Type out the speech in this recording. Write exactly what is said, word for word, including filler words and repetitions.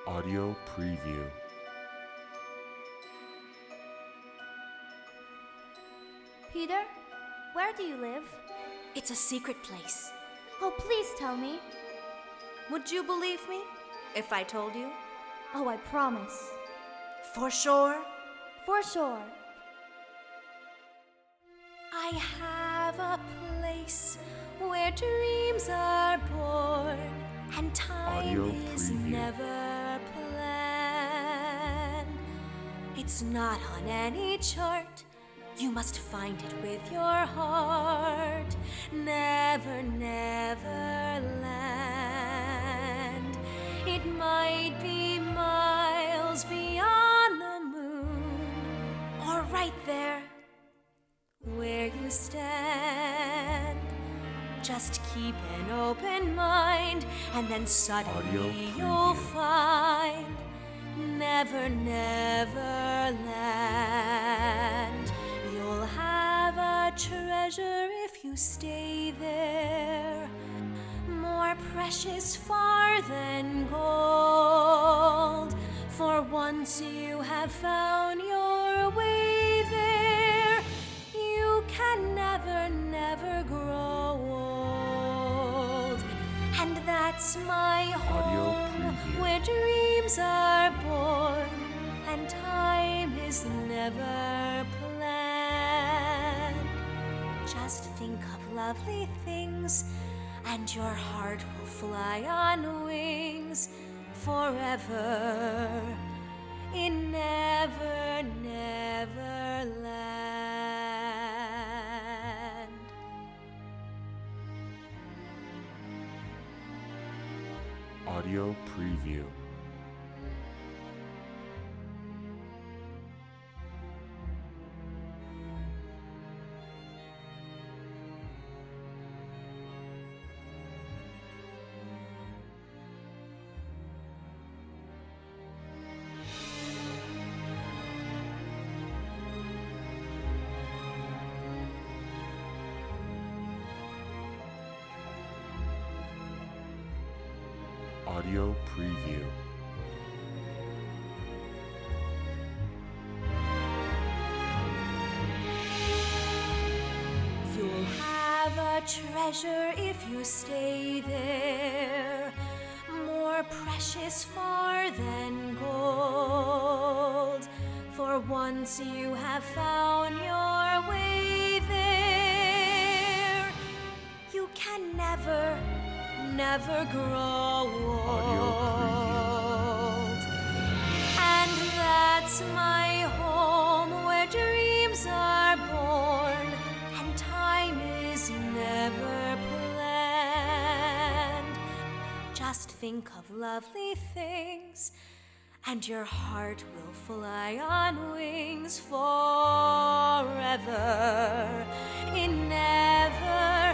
Audio Preview. Peter, where do you live? It's a secret place. Oh, please tell me. Would you believe me if I told you? Oh, I promise. For sure? For sure. I have a place where dreams are born and time Audio is preview. never planned. It's not on any chart. You must find it with your heart. Never, never land. It might be miles beyond the moon, or right there where you stand. Just keep an open mind, and then suddenly Audio you'll preview. find never, never land. You'll have a treasure if you stay there, more precious far than gold. For once you have found your way there, you can never, never grow old. And that's my Audio home, preview. where dreams are born and time is never planned. Just think of lovely things, and your heart will fly on wings forever in never, never land. Audio Preview. Audio Preview. You'll have a treasure if you stay there, more precious far than gold. For once you have found your way there, you can never, never grow Audio old. And that's my home, where dreams are born and time is never planned. Just think of lovely things, and your heart will fly on wings forever in never